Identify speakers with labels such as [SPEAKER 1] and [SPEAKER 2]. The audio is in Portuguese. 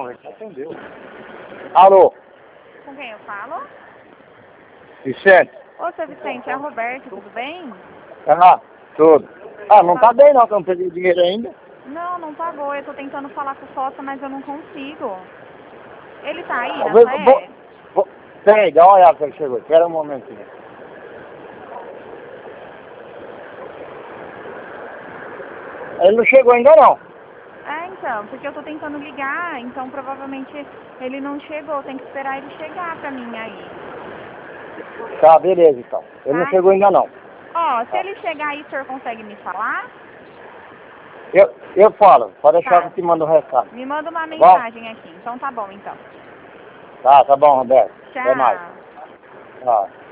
[SPEAKER 1] não, ele atendeu. Alô?
[SPEAKER 2] Com quem eu falo?
[SPEAKER 1] Vicente?
[SPEAKER 2] Ô, seu Vicente, é a Roberta, tudo bem?
[SPEAKER 1] Ah, tudo. Ah, não tá bem não, que eu não peguei dinheiro ainda.
[SPEAKER 2] Não, não pagou. Eu tô tentando falar com o Costa, mas eu não consigo. Ele tá aí
[SPEAKER 1] Ah,
[SPEAKER 2] na Saé?
[SPEAKER 1] Peraí, dá uma olhada se ele chegou. Espera um momentinho. Ele não chegou ainda não.
[SPEAKER 2] É, então, porque eu tô tentando ligar, então provavelmente ele não chegou. Tem que esperar ele chegar pra mim aí,
[SPEAKER 1] Tá, beleza então. Ele não
[SPEAKER 2] tá?
[SPEAKER 1] chegou ainda não.
[SPEAKER 2] Ó, se
[SPEAKER 1] Tá.
[SPEAKER 2] ele chegar aí, o senhor consegue me falar?
[SPEAKER 1] Eu falo, pode deixar que
[SPEAKER 2] Tá.
[SPEAKER 1] eu te mando o recado.
[SPEAKER 2] Me manda uma
[SPEAKER 1] Tá bom?
[SPEAKER 2] mensagem aqui. Então tá bom, então.
[SPEAKER 1] Tá bom, Roberto. Até mais.
[SPEAKER 2] Tchau.
[SPEAKER 1] Tá.